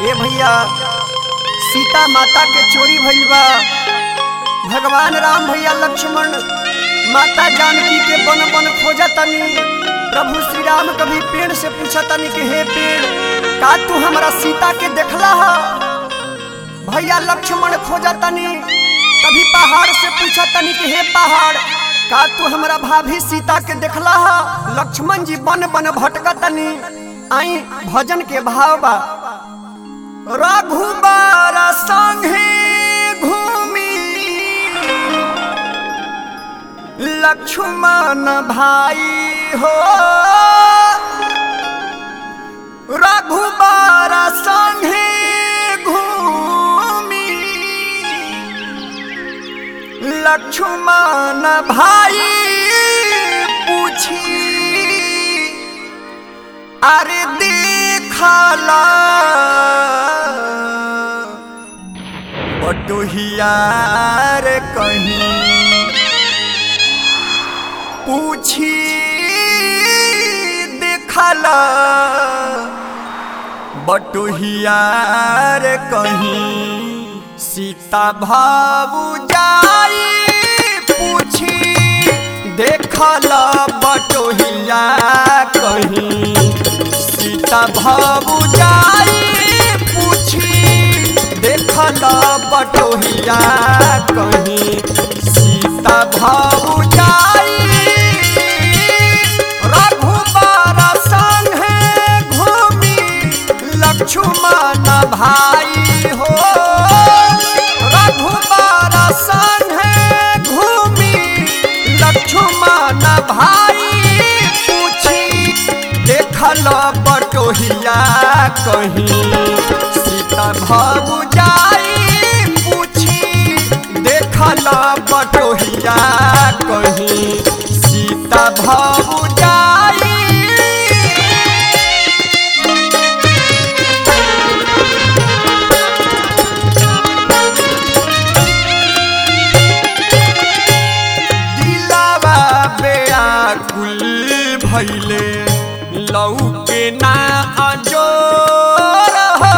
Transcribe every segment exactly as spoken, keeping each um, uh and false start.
ए भैया सीता माता के चोरी भइल बा। भगवान राम भैया लक्ष्मण माता जानकी के बन बन खोजा तनी। प्रभु श्री राम कभी पेड़ से पूछा तनी कि हे पेड़, का तू हमारा सीता के देखला हा? भैया लक्ष्मण खोजा तनी। कभी पहाड़ से पूछा तनी कि हे पहाड़, का तू हमारा भाभी सीता के देखला हा? लक्ष्मण जी बन बन भटका तनी। आई भजन के भाव बा। रघुबर संगे घूमी लक्ष्मण भाई हो, रघुबर संगे घूमी लक्ष्मण भाई पूछी अरे देखला बटोहियार कहीं पूछी देखला बटोहियार कहीं सीता भाऊ जाई पूछी देखला बटोहिया कहीं सीता भाऊ जाई पूछी देखला बटोहिया कहीं सीता भाऊ जाई। रघुबर संगे घूमी लक्ष्मण भाई हो, रघुबर संगे घूमी लक्ष्मण भाई पूछी देखला बटोहिया कहीं सीता भाऊ जाई पूछी देखला बटोहिया कहीं सीता भाऊ जाई। दिलावा बेआकुल भइले लौके ना अजोर हो,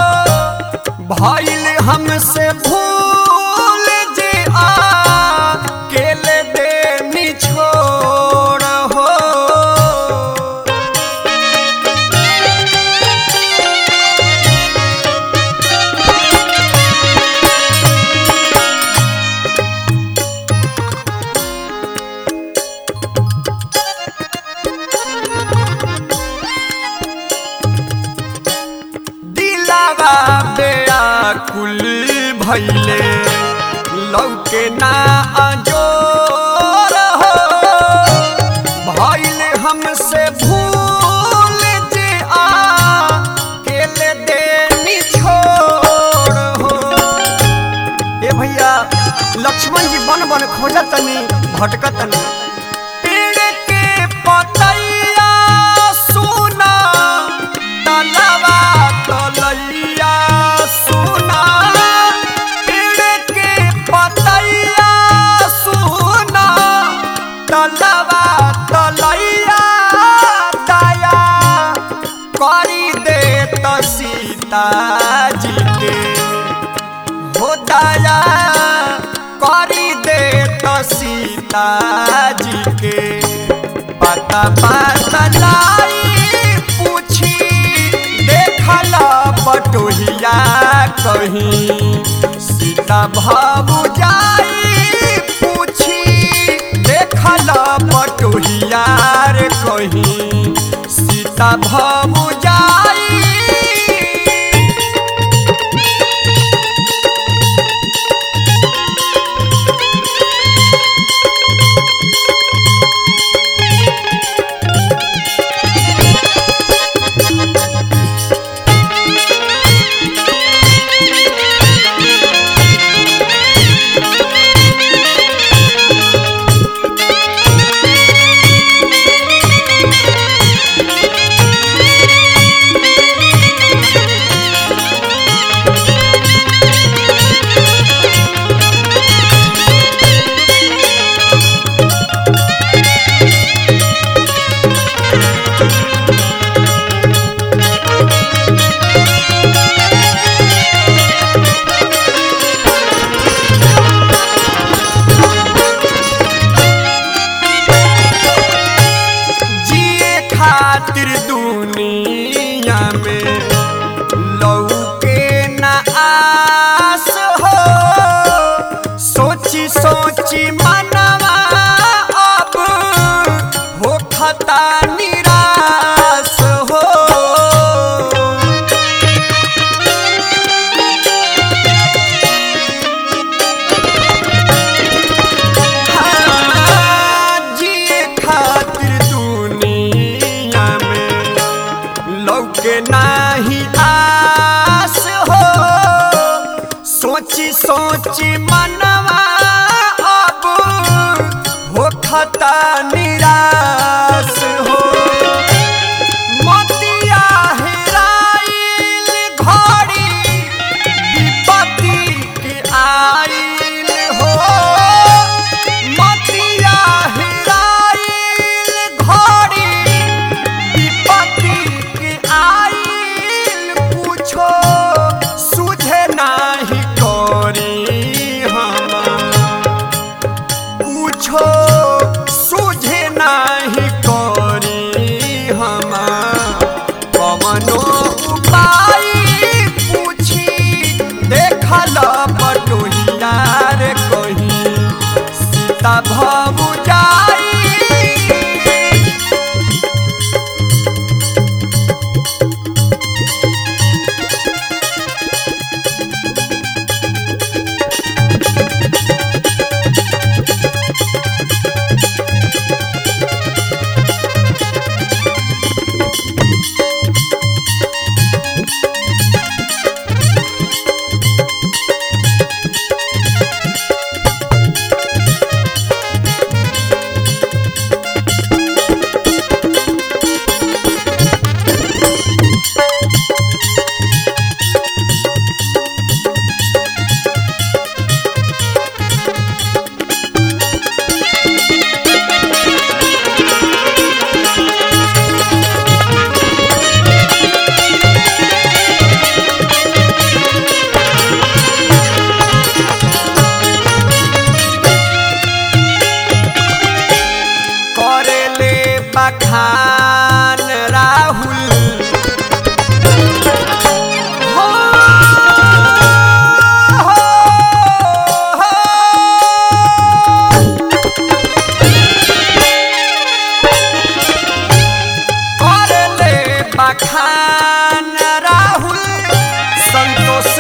भइल हमसे भूल जे आ केले देनी छोड़ हो। दिलावा बेआकुल भइले लौके ना अजोर हो, भइले हमसे भूल जे आ केले देनी छोड़ हो। ए भैया लक्ष्मण जी बन बन खोजा तनी भटका तनी। पेड़ के पतैया सुना तलवा तलैया सुना, पेड़ के पतैया सुना तलवा तलैया दया करी दे तो सीता जी के हो, दया करी दे तो सीता जी के पता बतलाई पूछी देखला बटोहिया कहीं सीता भाऊ जाई पूछी देखला बटोहिया कहीं सीता भाऊ जाई। खातिर दुनिया में लौके न आस हो, सोची सोची मनवा अब हो खता निराश हो। हाँ, जिए खातिर दुनिया में लौके नाही आस हो, सोची सोची मनवा अब हो खता निराश हो। मोतिया हेराइल घड़ी विपत्ति के आइल हो, मोतिया हेराइल घड़ी विपत्ति के आइल, कुछो सुझे नाही करी हम, कुछो सुझे नाही करी हम, कवनो उपाय पूछी देखल बटोहिया रे कहीं सीता भौजाई। करेले बखान राहुल हो, हो, हो। करेले बखान राहुल संतोष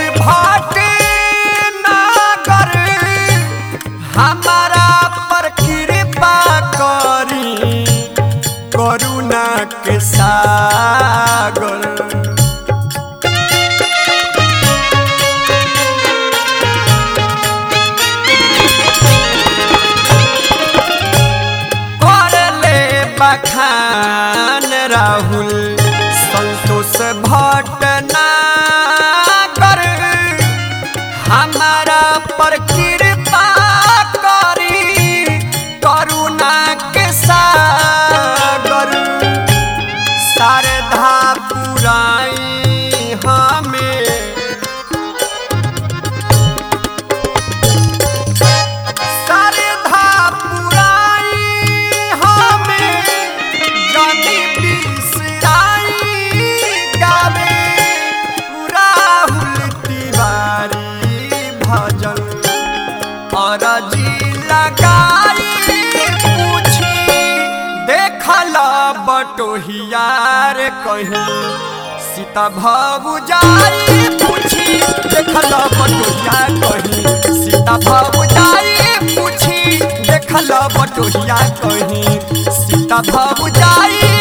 भटनागर, हमारा पर कृपा करी करुणा के सागर। करले बखान राहुल संतोष भटनागर, हमारा पर कृपा करी करुणा के सागर। शारदा पुराई हमें, शारदा पुराई हमें, जनी बिसराई गावे राहुल तिवारी भजन। अरजी लगाई पूछी देखल बटोहिया रे कहीं सीता भौजाई, पूछी देखल बटोहिया कहीं सीता भौजाई, पूछी देखल बटोहिया कहीं सीता भौजाई।